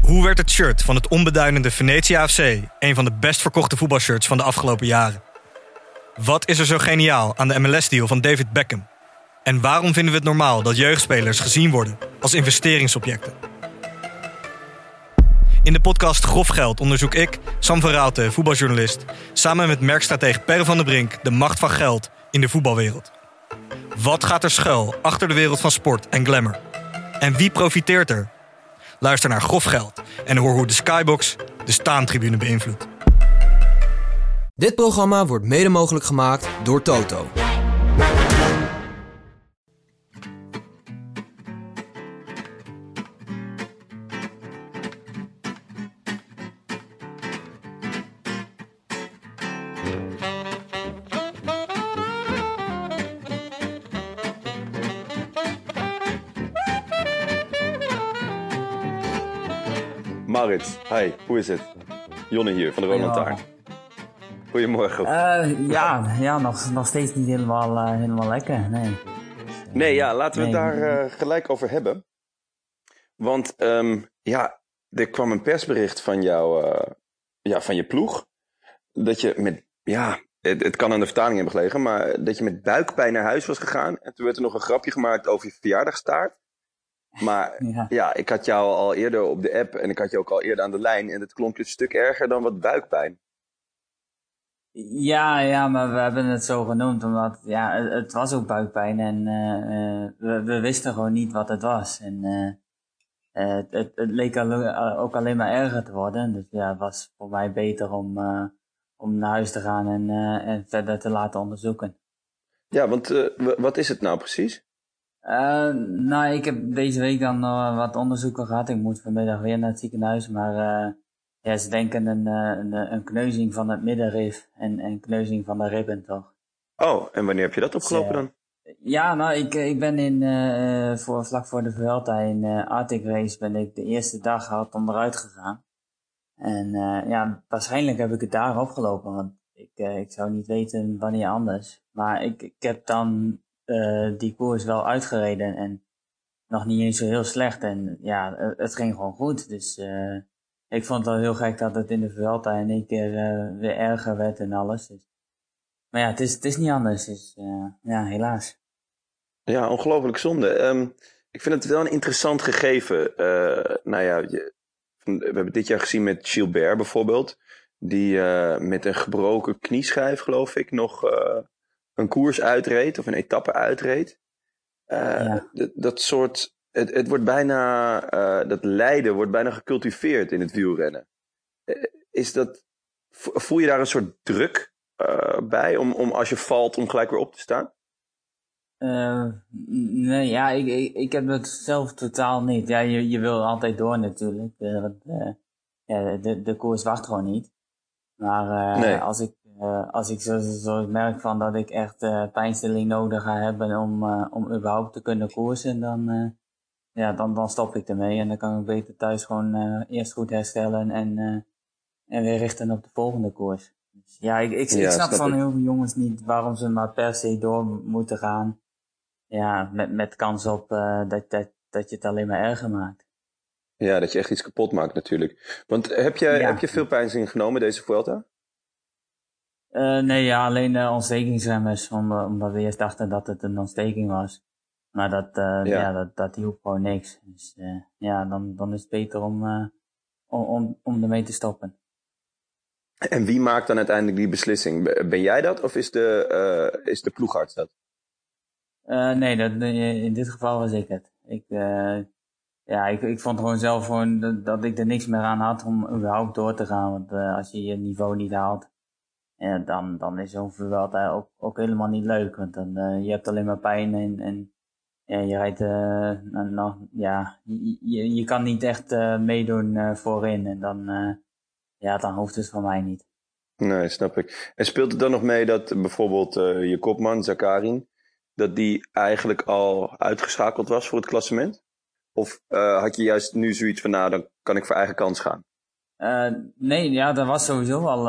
Hoe werd het shirt van het onbeduidende Venetia FC een van de best verkochte voetbalshirts van de afgelopen jaren? Wat is er zo geniaal aan de MLS-deal van David Beckham? En waarom vinden we het normaal dat jeugdspelers gezien worden als investeringsobjecten? In de podcast Grof Geld onderzoek ik, Sam van Raalte, voetbaljournalist, samen met merkstratege Per van der Brink de macht van geld in de voetbalwereld. Wat gaat er schuil achter de wereld van sport en glamour? En wie profiteert er? Luister naar Grof Geld en hoor hoe de Skybox de staantribune beïnvloedt. Dit programma wordt mede mogelijk gemaakt door Toto. Maurits, hi, hoe is het? Jonne hier, van de Rode Lantaarn. Goedemorgen. Nog steeds niet helemaal lekker, nee. Nee, ja, laten we het daar gelijk over hebben. Want er kwam een persbericht van jou, van je ploeg. Dat je met, het kan aan de vertaling hebben gelegen, maar dat je met buikpijn naar huis was gegaan. En toen werd er nog een grapje gemaakt over je verjaardagstaart. Maar ik had jou al eerder op de app en ik had je ook al eerder aan de lijn. En het klonk een stuk erger dan wat buikpijn. Ja, maar we hebben het zo genoemd omdat het was ook buikpijn. En we wisten gewoon niet wat het was. En het leek ook alleen maar erger te worden. Dus ja, het was voor mij beter om naar huis te gaan en verder te laten onderzoeken. Ja, want wat is het nou precies? Ik heb deze week dan wat onderzoeken gehad. Ik moet vanmiddag weer naar het ziekenhuis. Maar ze denken een kneuzing van het middenrif en kneuzing van de ribben toch. Oh, en wanneer heb je dat opgelopen dan? Ja, ik ben vlak voor de Vuelta in Arctic Race ben ik de eerste dag hard onderuit gegaan. En waarschijnlijk heb ik het daar opgelopen. Want ik zou niet weten wanneer anders. Maar ik heb dan die koers wel uitgereden en nog niet eens zo heel slecht. En ja, het ging gewoon goed. Dus ik vond het wel heel gek dat het in de Vuelta in één keer weer erger werd en alles. Dus. Maar ja, het is niet anders. Dus helaas. Ja, ongelooflijk zonde. Ik vind het wel een interessant gegeven. We hebben dit jaar gezien met Gilbert bijvoorbeeld. Die met een gebroken knieschijf, geloof ik, nog een koers uitreed of een etappe uitreed. Dat soort, het wordt bijna, dat lijden wordt bijna gecultiveerd in het wielrennen. Voel je daar een soort druk bij om als je valt om gelijk weer op te staan? Ik heb het zelf totaal niet. Ja, je wil altijd door natuurlijk. De koers wacht gewoon niet. Maar nee. Als ik zo merk van dat ik echt pijnstilling nodig ga hebben om überhaupt te kunnen koersen, dan stop ik ermee. En dan kan ik beter thuis gewoon eerst goed herstellen en weer richten op de volgende koers. Dus ik snap van heel veel jongens niet waarom ze maar per se door moeten gaan. Ja, met kans op dat je het alleen maar erger maakt. Ja, dat je echt iets kapot maakt natuurlijk. Want heb je veel pijnstilling genomen deze Vuelta? Alleen ontstekingsremmers, omdat we eerst dachten dat het een ontsteking was. Maar dat hielp gewoon niks. Dus dan is het beter om ermee te stoppen. En wie maakt dan uiteindelijk die beslissing? Ben jij dat of is de ploegarts dat? In dit geval was ik het. Ik vond gewoon zelf dat ik er niks meer aan had om überhaupt door te gaan. Want als je je niveau niet haalt, dan is zo'n Vuelta ook helemaal niet leuk. Want dan je hebt alleen maar pijn en je rijdt je kan niet echt meedoen voorin. En dan hoeft het van mij niet. Nee, snap ik. En speelt het dan nog mee dat bijvoorbeeld je kopman, Zakarin, dat die eigenlijk al uitgeschakeld was voor het klassement? Of had je juist nu zoiets van, dan kan ik voor eigen kans gaan? Dat was sowieso al,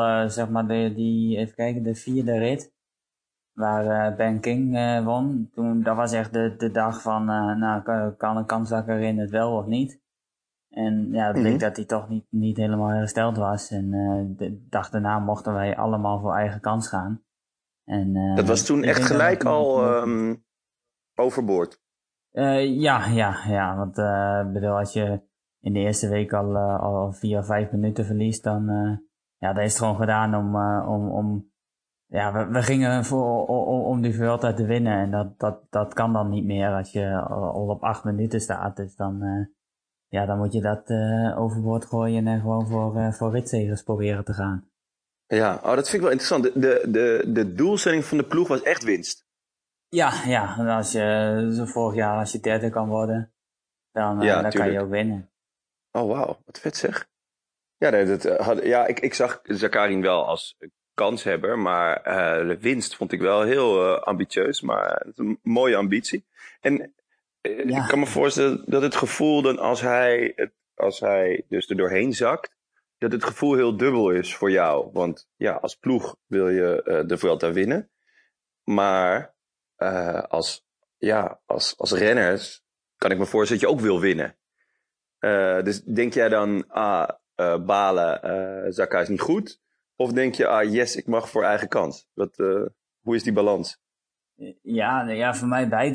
de vierde rit. Waar Ben King won. Dat was echt de dag van, kan een kanszakkerin het wel of niet? En ja, het bleek dat hij toch niet helemaal hersteld was. En de dag daarna mochten wij allemaal voor eigen kans gaan. En, dat was toen echt gelijk al overboord. Ja, want bedoel, als je in de eerste week al 4 of 5 minuten verliest, dan is het gewoon gedaan om we gingen om die Vuelta te winnen. En dat kan dan niet meer als je al op 8 minuten staat. Dus dan moet je dat overboord gooien en gewoon voor ritzegers proberen te gaan. Ja, dat vind ik wel interessant. De doelstelling van de ploeg was echt winst. Ja, en als je vorig jaar als je derde kan worden, dan kan je ook winnen. Oh, wauw, wat vet zeg. Ja, ik zag Zakarin wel als kanshebber, maar de winst vond ik wel heel ambitieus, maar het is een mooie ambitie. En ik kan me voorstellen dat het gevoel dan als hij dus er doorheen zakt, dat het gevoel heel dubbel is voor jou. Want ja, als ploeg wil je de Vuelta winnen, maar als renners kan ik me voorstellen dat je ook wil winnen. Dus denk jij dan, balen, Zakka is niet goed? Of denk je, yes, ik mag voor eigen kans? Hoe is die balans? Ja, voor mij beide.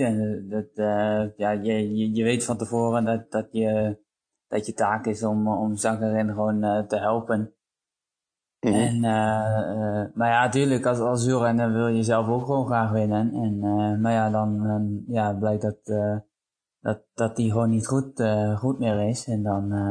Je weet van tevoren dat je taak is om Zakarin gewoon te helpen. En, maar ja, natuurlijk, als wielrenner wil je zelf ook gewoon graag winnen. En, maar ja, dan blijkt dat die gewoon niet goed meer is. En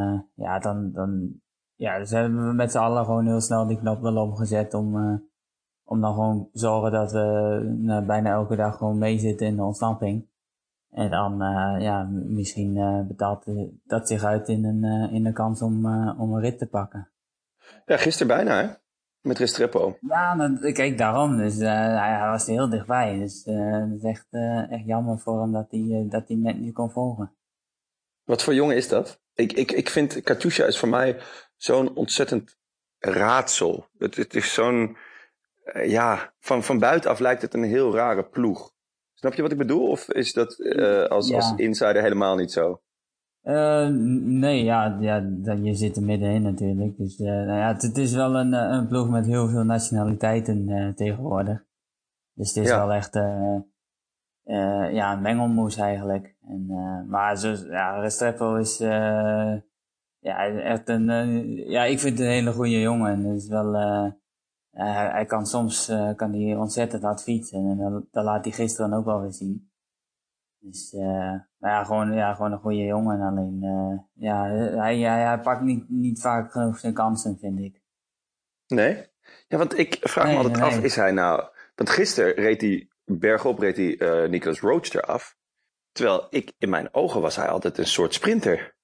dus hebben we met z'n allen gewoon heel snel die knop wel omgezet om dan gewoon zorgen dat we bijna elke dag gewoon meezitten in de ontsnapping. En dan, misschien betaalt dat zich uit in een kans om een rit te pakken. Ja, gisteren bijna, hè? Met Restrepo. Ja, kijk, daarom. Dus hij was er heel dichtbij. Dus het is echt jammer voor hem dat hij net niet kon volgen. Wat voor jongen is dat? Ik vind, Katusha is voor mij zo'n ontzettend raadsel. Het is zo'n, van buitenaf lijkt het een heel rare ploeg. Snap je wat ik bedoel? Of is dat als insider helemaal niet zo? Nee, je zit er middenin natuurlijk. Dus het is wel een ploeg met heel veel nationaliteiten tegenwoordig. Dus het is wel echt een mengelmoes eigenlijk. En, maar Restrepo is echt ik vind het een hele goede jongen. En het is wel, hij kan soms ontzettend hard fietsen. En dat laat hij gisteren ook wel weer zien. Dus gewoon een goede jongen. Alleen hij pakt niet vaak genoeg zijn kansen, vind ik. Nee? Ja, want ik vraag me altijd af, is hij nou... Want gisteren reed hij bergop Nicolas Roach eraf. Terwijl in mijn ogen was hij altijd een soort sprinter.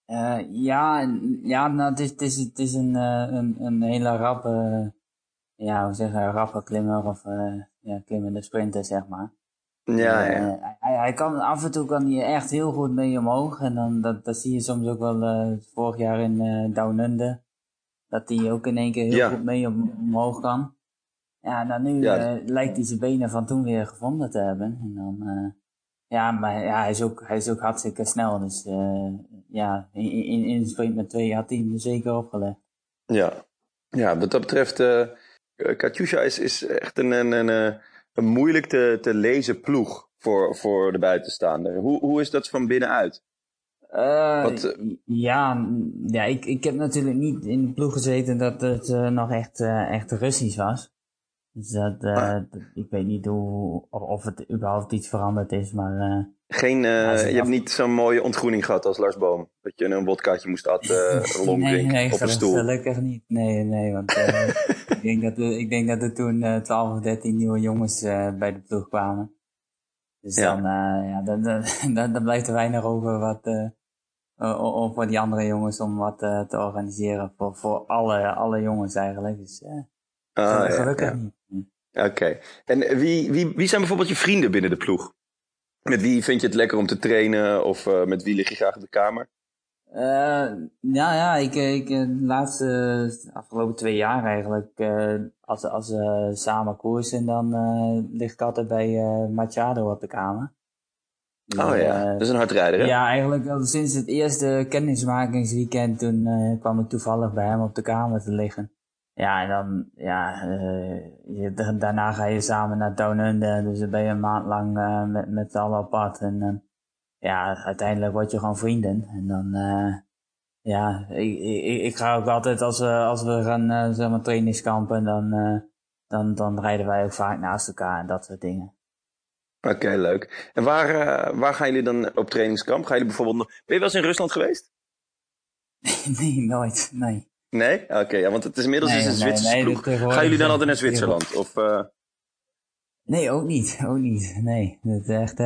Het is een hele rappe, rappe klimmer of klimmende sprinter, zeg maar. Ja. Hij kan af en toe echt heel goed mee omhoog. En dan dat zie je soms ook wel vorig jaar in Down Under. Dat hij ook in één keer heel goed mee omhoog kan. Ja, nou nu lijkt hij zijn benen van toen weer gevonden te hebben. En dan, hij is ook hartstikke snel. Dus in de sprint met 2 had hij hem zeker opgelegd. Ja, wat dat betreft, Katusha is echt een moeilijk te lezen ploeg voor de buitenstaander. Hoe is dat van binnenuit? Ik heb natuurlijk niet in de ploeg gezeten dat het nog echt Russisch was. Dus ik weet niet of het überhaupt iets veranderd is, maar... je hebt niet zo'n mooie ontgroening gehad als Lars Boom? Dat je een wodkaatje moest drinken op een stoel? Nee, gelukkig niet. Nee, want ik denk dat er toen 12 of 13 nieuwe jongens bij de ploeg kwamen. Dus dan blijft er weinig over voor die andere jongens om wat te organiseren. Voor alle jongens eigenlijk. Dus gelukkig niet. Oké. En wie zijn bijvoorbeeld je vrienden binnen de ploeg? Met wie vind je het lekker om te trainen? Of met wie lig je graag op de kamer? De afgelopen 2 jaar eigenlijk, als we samen koersen, dan lig ik altijd bij Machado op de kamer. Dat is een hardrijder, hè? Ja, eigenlijk al sinds het eerste kennismakingsweekend, toen kwam ik toevallig bij hem op de kamer te liggen. Ja, en dan, daarna ga je samen naar Down Under, dus dan ben je een maand lang met z'n allen op pad. En uiteindelijk word je gewoon vrienden. En dan, ik ga ook altijd, als we gaan, zeg maar, trainingskampen, dan rijden wij ook vaak naast elkaar en dat soort dingen. Oké, leuk. En waar gaan jullie dan op trainingskamp? Gaan jullie bijvoorbeeld nog... Ben je wel eens in Rusland geweest? Nee, nooit, nee. Nee? Oké, ja, want het is inmiddels een Zwitserse ploeg. Gaan jullie dan altijd naar Zwitserland? Of, Nee, ook niet. Nee, het is echt,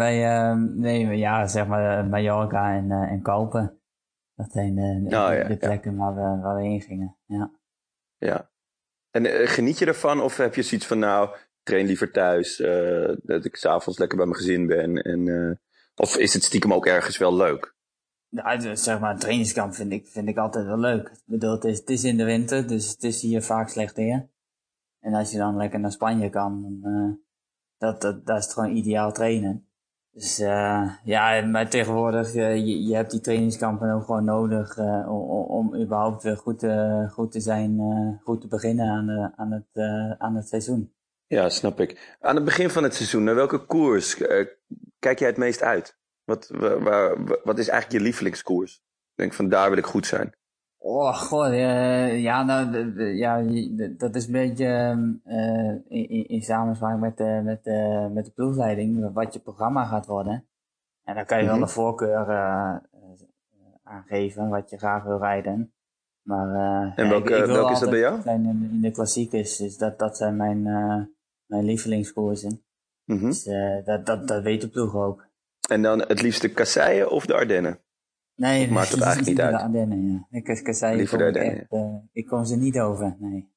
zeg maar Mallorca en Kalpen. Dat zijn de plekken waar we heen gingen, ja. Ja. En geniet je ervan of heb je zoiets van, nou, train liever thuis, dat ik 's avonds lekker bij mijn gezin ben? Of is het stiekem ook ergens wel leuk? Ja, zeg maar, een trainingskamp vind ik altijd wel leuk. Ik bedoel, het is in de winter, dus het is hier vaak slecht weer. En als je dan lekker naar Spanje kan, dat is het gewoon ideaal trainen. Dus maar tegenwoordig, je hebt die trainingskampen ook gewoon nodig om überhaupt weer goed te zijn, goed te beginnen aan het seizoen. Ja, snap ik. Aan het begin van het seizoen, naar welke koers kijk jij het meest uit? Wat is eigenlijk je lievelingskoers? Ik denk van, daar wil ik goed zijn. Oh, god, dat is een beetje in samenspraak met de ploegleiding, wat je programma gaat worden. En dan kan je wel een voorkeur aangeven, wat je graag wil rijden. Maar en welke is dat bij jou? Zijn in de klassiekers, dus dat zijn mijn lievelingskoersen. Mm-hmm. Dus dat weet de ploeg ook. En dan het liefste Kasseien of de Ardennen? Nee, maakt het eigenlijk niet uit. De Ardennen, ja. Liever de Ardennen, ik kom ze niet over, nee.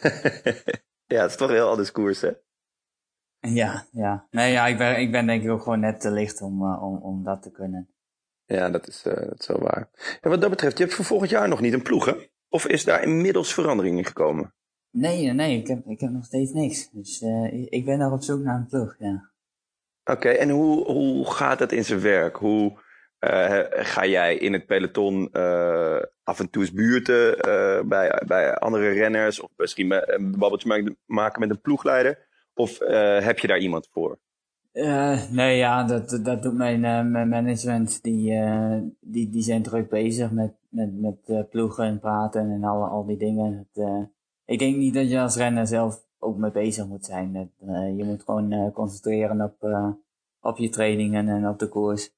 Ja, het is toch heel anders koers, hè? Ja. Nee, ja, ik ben denk ik ook gewoon net te licht om dat te kunnen. Ja, dat is wel waar. En wat dat betreft, je hebt voor volgend jaar nog niet een ploeg, hè? Of is daar inmiddels verandering in gekomen? Nee, ik heb nog steeds niks. Dus ik ben nog op zoek naar een ploeg, ja. Oké, en hoe gaat dat in zijn werk? Hoe ga jij in het peloton af en toe eens buurten bij andere renners? Of misschien een babbeltje maken met een ploegleider? Of heb je daar iemand voor? Nee, ja, dat doet mijn management. Die zijn druk bezig met ploegen en praten en al die dingen. Ik denk niet dat je als renner zelf ook mee bezig moet zijn. Je moet gewoon concentreren op je trainingen en op de koers.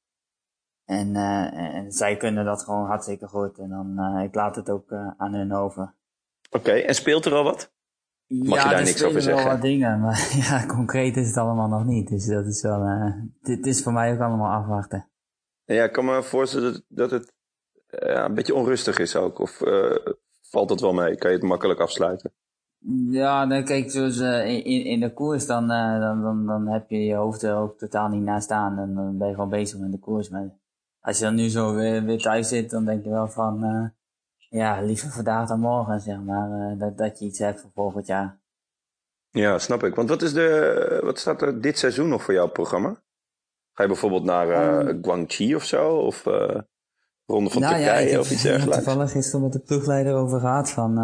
En zij kunnen dat gewoon hartstikke goed. En dan, ik laat het ook aan hun over. Oké, en speelt er al wat? Mag je daar niks over zeggen? Ja, er spelen wel wat dingen, maar ja, concreet is het allemaal nog niet. Dus dat is wel, dit is voor mij ook allemaal afwachten. Ja, ik kan me voorstellen dat het een beetje onrustig is ook. Of valt dat wel mee? Kan je het makkelijk afsluiten? Ja, dan kijk, zoals in de koers, dan heb je je hoofd er ook totaal niet naast staan. En dan ben je gewoon bezig met de koers. Maar als je dan nu zo weer thuis zit, dan denk je wel van... liever vandaag dan morgen, zeg maar. Dat je iets hebt voor volgend jaar. Ja, snap ik. Want wat staat er dit seizoen nog voor jouw programma? Ga je bijvoorbeeld naar Guangxi of zo? Of Ronde van Turkije of iets dergelijks? Ik heb toevallig gisteren met de ploegleider over gehad van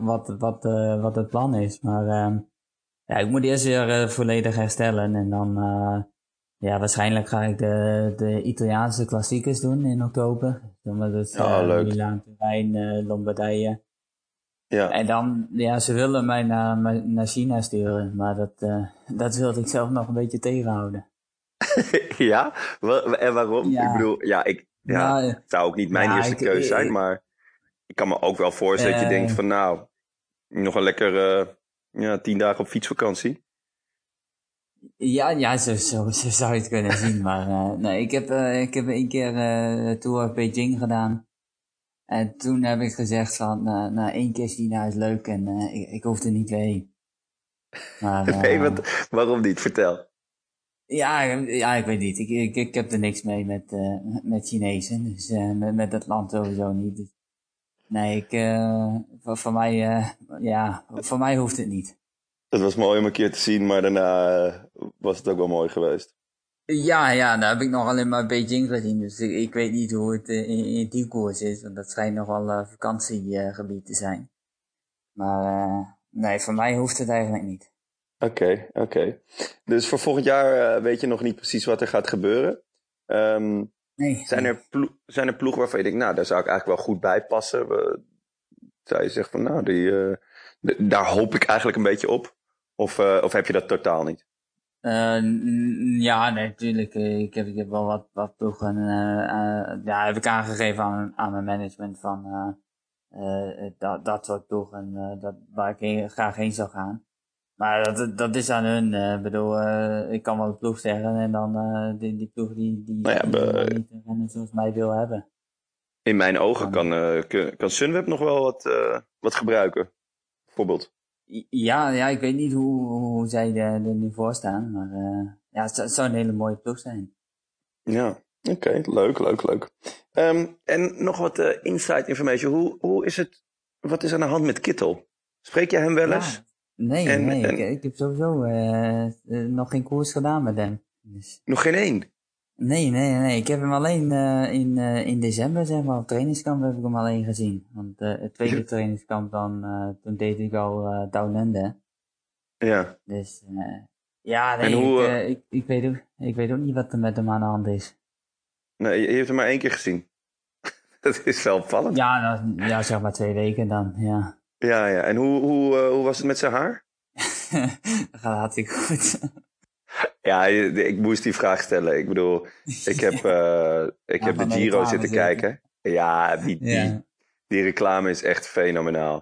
wat het plan is. Maar ik moet eerst weer volledig herstellen. En dan waarschijnlijk ga ik de Italiaanse klassiekers doen in oktober. Dus leuk. Milaan, Turijn, Lombardije. Ja. En dan, ze willen mij naar China sturen, maar dat wilde ik zelf nog een beetje tegenhouden. Ja? En waarom? Ja. Ik bedoel, het zou ook niet mijn eerste keuze zijn, maar ik kan me ook wel voorstellen dat je denkt van nog een lekker 10 dagen op fietsvakantie. Ja, zo zou je het kunnen zien, maar nee, ik heb een keer Tour of Beijing gedaan. En toen heb ik gezegd van, 1 keer China is leuk en ik hoef er niet heen. Maar, nee, waarom niet? Vertel. Ja, ik weet niet. Ik heb er niks mee met Chinezen, dus met dat land sowieso niet. Dus, nee, voor mij hoeft het niet. Het was mooi om een keer te zien, maar daarna was het ook wel mooi geweest. Ja, daar heb ik nog alleen maar een beetje in gezien. Dus ik weet niet hoe het in die koers is. Want dat schijnt nog wel vakantiegebied te zijn. Maar nee, voor mij hoeft het eigenlijk niet. Oké. Dus voor volgend jaar weet je nog niet precies wat er gaat gebeuren. Nee. Zijn er ploegen waarvan je denkt, nou, daar zou ik eigenlijk wel goed bij passen? Zou je zeggen van, nou, daar hoop ik eigenlijk een beetje op? Of heb je dat totaal niet? Ja, nee, natuurlijk. Ik heb wel wat ploegen. Heb ik aangegeven aan mijn management van dat soort ploegen waar ik graag heen zou gaan. Maar dat is aan hun. Ik bedoel, ik kan wel een ploeg zeggen en dan die ploeg die niet rennen zoals mij wil hebben. In mijn ogen kan Sunweb nog wel wat gebruiken, bijvoorbeeld. Ja, ik weet niet hoe zij er nu voor staan, maar het zou een hele mooie ploeg zijn. Ja, oké, leuk. En nog wat inside information. Hoe is het, wat is aan de hand met Kittel? Spreek jij hem wel eens? Ja. Nee, ik heb sowieso nog geen koers gedaan met hem. Dus. Nog geen één? Nee. Ik heb hem alleen in december, zeg maar, op trainingskamp heb ik hem alleen gezien. Want het tweede trainingskamp dan, toen deed ik al Downende. Ja. Dus nee, ik weet ook niet wat er met hem aan de hand is. Nee, je hebt hem maar 1 keer gezien. Dat is wel opvallend. Ja, zeg maar 2 weken dan, ja. Ja. En hoe was het met zijn haar? Dat gaat hartstikke goed. Ja, ik moest die vraag stellen. Ik bedoel, ik heb de Giro zitten kijken. Ja, die reclame is echt fenomenaal.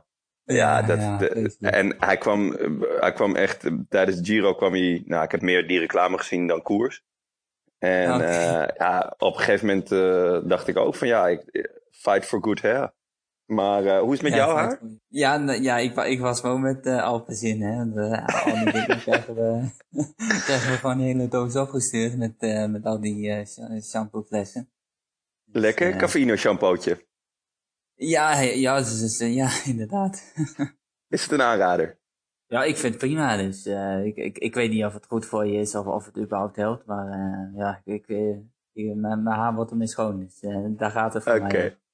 En hij kwam echt, tijdens de Giro kwam hij, nou, ik heb meer die reclame gezien dan koers. En op een gegeven moment dacht ik ook van fight for good hair. Maar hoe is het met jouw haar? Ik was gewoon met Alpecin, hè. Al die dingen krijgen we gewoon een hele doos opgestuurd met al die shampooflessen. Lekker, Cafeïno shampootje. Ja, inderdaad. Is het een aanrader? Ja, ik vind het prima, dus ik weet niet of het goed voor je is of het überhaupt helpt, maar mijn haar wordt ermee schoon, dus daar gaat het voor mij op.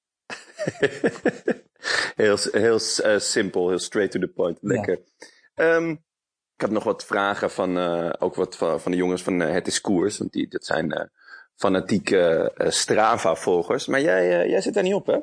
Heel simpel, heel straight to the point. Lekker. Ja. Ik had nog wat vragen van de jongens van Het is Koers. Want dat zijn fanatieke Strava-volgers. Maar jij zit daar niet op, hè?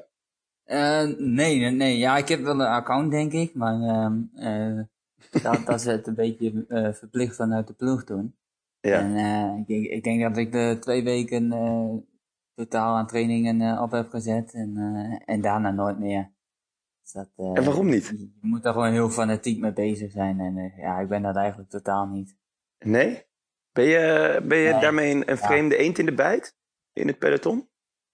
Nee. Ja, ik heb wel een account, denk ik. Maar dat is het een beetje verplicht vanuit de ploeg doen. Ja. En ik denk dat ik de 2 weken totaal aan trainingen op heb gezet. En daarna nooit meer. Dus en waarom niet? Je moet daar gewoon heel fanatiek mee bezig zijn. En ik ben dat eigenlijk totaal niet. Nee? Ben je daarmee een vreemde eend in de bijt? In het peloton?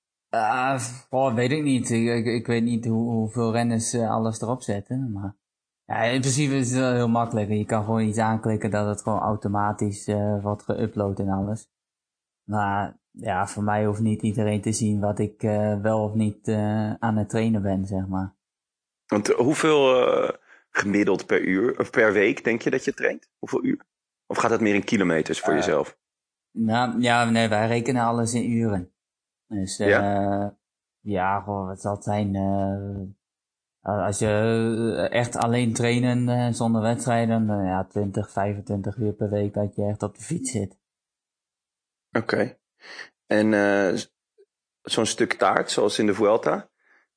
Weet ik niet. Ik weet niet hoeveel renners alles erop zetten. Maar in principe is het wel heel makkelijk. Je kan gewoon iets aanklikken dat het gewoon automatisch wordt geüpload en alles. Maar voor mij hoeft niet iedereen te zien wat ik wel of niet aan het trainen ben, zeg maar. Want hoeveel gemiddeld per uur of per week denk je dat je traint? Hoeveel uur? Of gaat het meer in kilometers voor jezelf? Nee, wij rekenen alles in uren. Dus wat zal het zijn? Als je echt alleen trainen zonder wedstrijden, 20, 25 uur per week dat je echt op de fiets zit. Oké. En zo'n stuk taart, zoals in de Vuelta,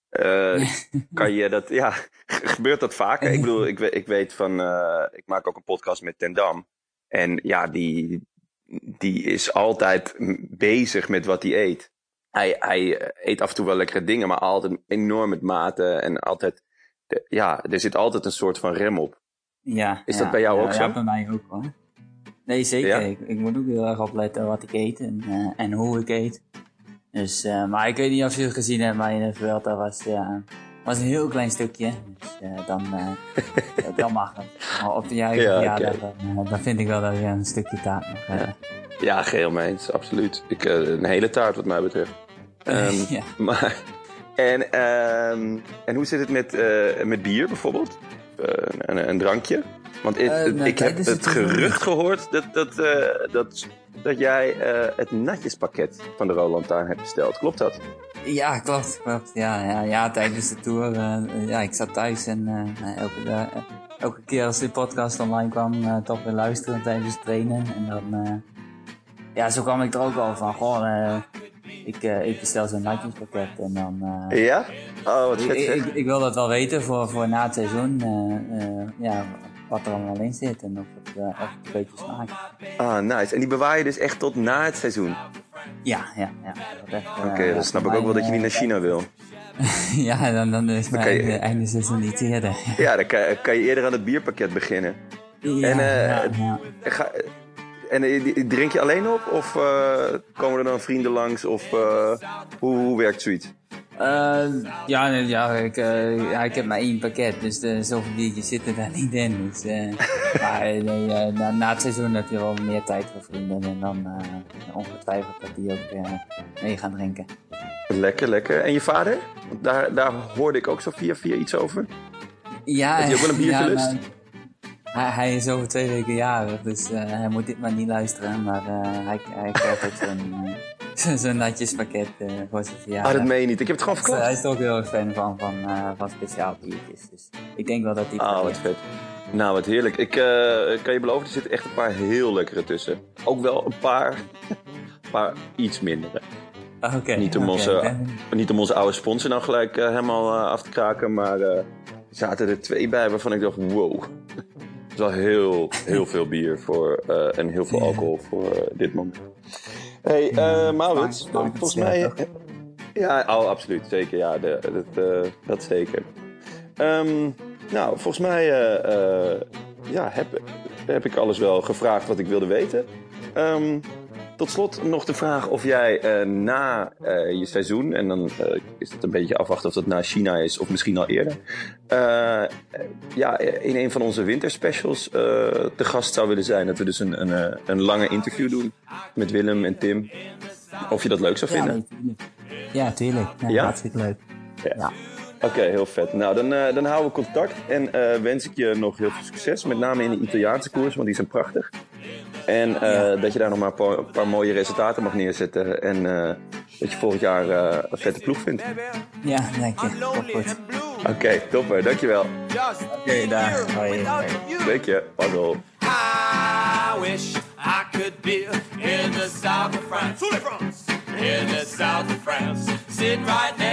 kan je dat, gebeurt dat vaker? Ik bedoel, ik weet van, ik maak ook een podcast met Ten Dam. En die is altijd bezig met wat hij eet. Hij eet af en toe wel lekkere dingen, maar altijd enorm met mate. En altijd, er zit altijd een soort van rem op. Ja. Is dat bij jou ook zo? Ja, bij mij ook hoor. Nee, zeker. Ja? Ik moet ook heel erg opletten wat ik eet en hoe ik eet. Dus, maar ik weet niet of je het gezien hebt, maar in de Vuelta was een heel klein stukje. Dus dan mag het. Maar op de juiste verjaardag, dan vind ik wel dat je een stukje taart mag hebben. Ja, geheel mee eens, absoluut. Een hele taart wat mij betreft. Maar, en hoe zit het met bier bijvoorbeeld? Een drankje? Want ik heb het gerucht gehoord dat dat jij het natjespakket van de Roland Lantaarn hebt besteld. Klopt dat? Ja, klopt. Ja, tijdens de tour. Ik zat thuis en elke keer als die podcast online kwam, toch weer luisteren tijdens het trainen. En dan, zo kwam ik er ook al van, ik bestel zo'n natjespakket en dan... Ja? Oh, wat vet. Ik wil dat wel weten voor na het seizoen, wat er allemaal in zit en of het een beetje smaakt. Ah, nice. En die bewaar je dus echt tot na het seizoen? Ja. Oké, dan snap ik ook wel dat je niet naar China wil. Ja, dan is mijn einde seizoen niet eerder. Ja, dan kan je eerder aan het bierpakket beginnen. En drink je alleen op? Of komen er dan vrienden langs? Of hoe werkt zoiets? Ik heb maar 1 pakket, dus zoveel biertjes zitten daar niet in. Dus, na het seizoen heb je wel meer tijd voor vrienden en dan ongetwijfeld dat die ook mee gaan drinken. Lekker. En je vader? Daar hoorde ik ook zo via iets over. Ja, heb je ook wel een biertje lust? Hij is over 2 weken jarig, dus hij moet dit maar niet luisteren. Maar hij krijgt ook zo'n natjespakket voor zijn verjaardag. Dat meen je niet. Ik heb het gewoon verklapt. Hij is er ook heel erg fan van speciaal biertjes. Dus ik denk wel dat hij... wat vet. Nou, wat heerlijk. Ik kan je beloven, er zitten echt een paar heel lekkere tussen. Ook wel een paar iets mindere. Niet om onze oude sponsor nou gelijk helemaal af te kraken, maar er zaten er 2 bij waarvan ik dacht, wow. Het is wel heel veel bier en heel veel alcohol voor dit moment. Hey, Maurits, volgens mij... Ja, absoluut, zeker. Ja, dat zeker. Volgens mij heb ik alles wel gevraagd wat ik wilde weten. Tot slot nog de vraag of jij na je seizoen, en dan is het een beetje afwachten of dat na China is of misschien al eerder, in een van onze winterspecials te gast zou willen zijn. Dat we dus een lange interview doen met Willem en Tim. Of je dat leuk zou vinden? Ja, tuurlijk. Ja? Hartstikke leuk. Ja. Oké, heel vet. Nou, dan houden we contact en wens ik je nog heel veel succes. Met name in de Italiaanse koers, want die zijn prachtig. En dat je daar nog maar een paar mooie resultaten mag neerzetten. En dat je volgend jaar een vette ploeg vindt. Ja, lekker. Goed. Oké, topper. Dankjewel. Oké, daar. Hoi. Dank je. Pardon. I wish I could be in the south of France. In the south of France. Sitting right now.